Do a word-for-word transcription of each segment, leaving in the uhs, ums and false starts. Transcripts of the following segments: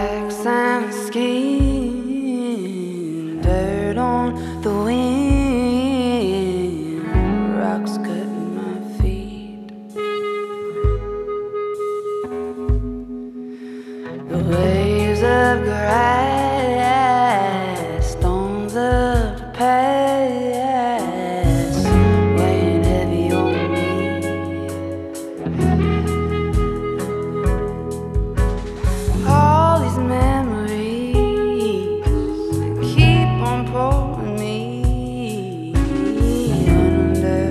Cracks and skin, dirt on the wind, rocks cutting my feet. The waves of grass, stones of the past, weighing heavy on me. All these memories keep on pulling me under.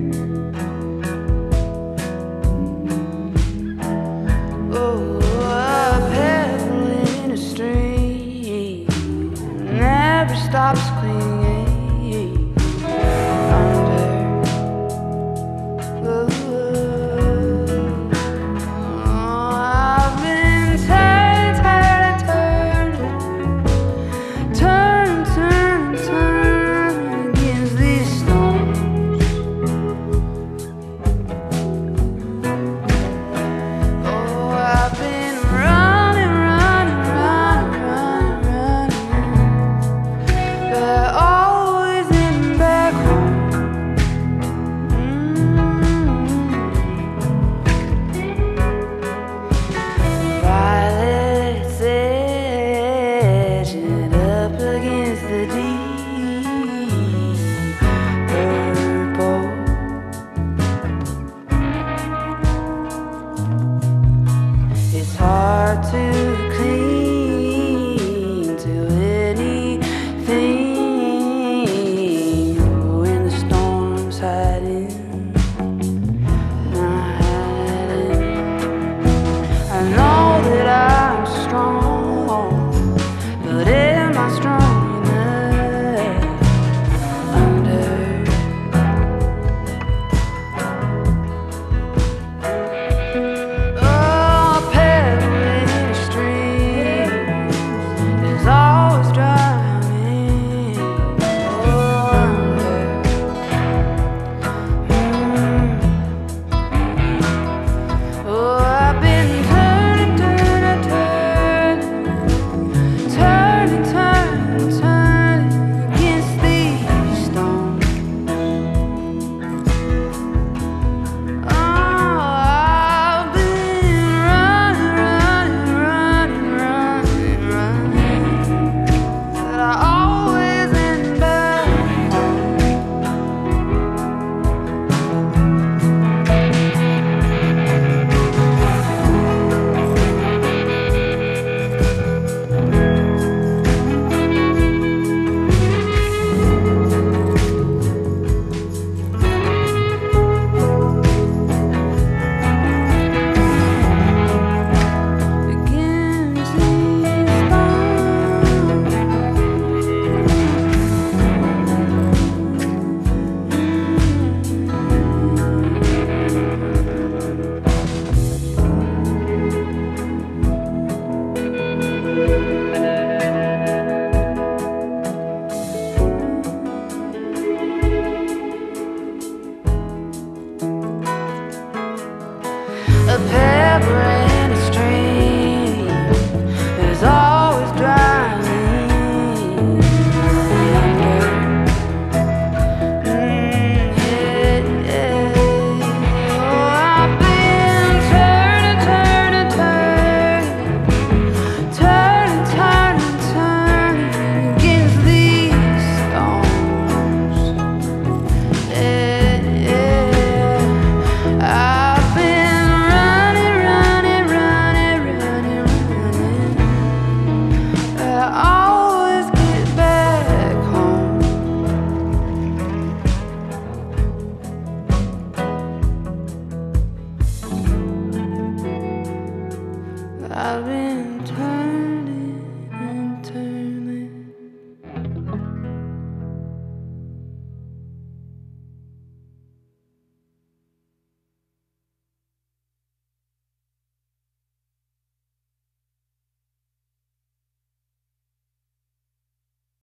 Oh, never stops clinging under. Oh, I've been turned, turned, turned, turned, turned, turned against these stones. Oh, I've been running, running, running, running, running. They're always in back home. Mm-hmm. Violets edging up against the deep purple. It's hard to